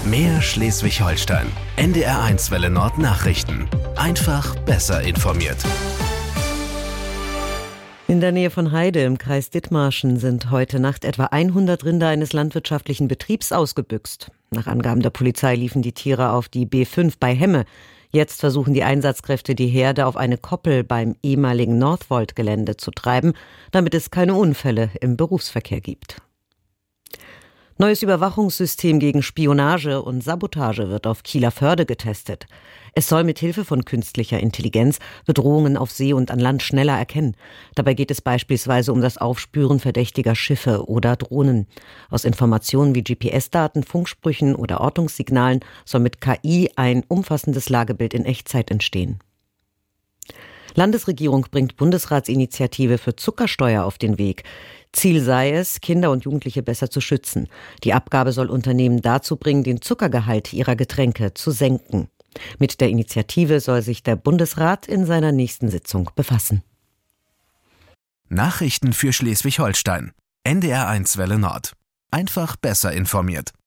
Mehr Schleswig-Holstein. NDR1 Welle Nord Nachrichten. Einfach besser informiert. In der Nähe von Heide im Kreis Dithmarschen sind heute Nacht etwa 100 Rinder eines landwirtschaftlichen Betriebs ausgebüxt. Nach Angaben der Polizei liefen die Tiere auf die B5 bei Hemme. Jetzt versuchen die Einsatzkräfte, die Herde auf eine Koppel beim ehemaligen Northvolt-Gelände zu treiben, damit es keine Unfälle im Berufsverkehr gibt. Neues Überwachungssystem gegen Spionage und Sabotage wird auf Kieler Förde getestet. Es soll mit Hilfe von künstlicher Intelligenz Bedrohungen auf See und an Land schneller erkennen. Dabei geht es beispielsweise um das Aufspüren verdächtiger Schiffe oder Drohnen. Aus Informationen wie GPS-Daten, Funksprüchen oder Ortungssignalen soll mit KI ein umfassendes Lagebild in Echtzeit entstehen. Landesregierung bringt Bundesratsinitiative für Zuckersteuer auf den Weg. Ziel sei es, Kinder und Jugendliche besser zu schützen. Die Abgabe soll Unternehmen dazu bringen, den Zuckergehalt ihrer Getränke zu senken. Mit der Initiative soll sich der Bundesrat in seiner nächsten Sitzung befassen. Nachrichten für Schleswig-Holstein. NDR1 Welle Nord. Einfach besser informiert.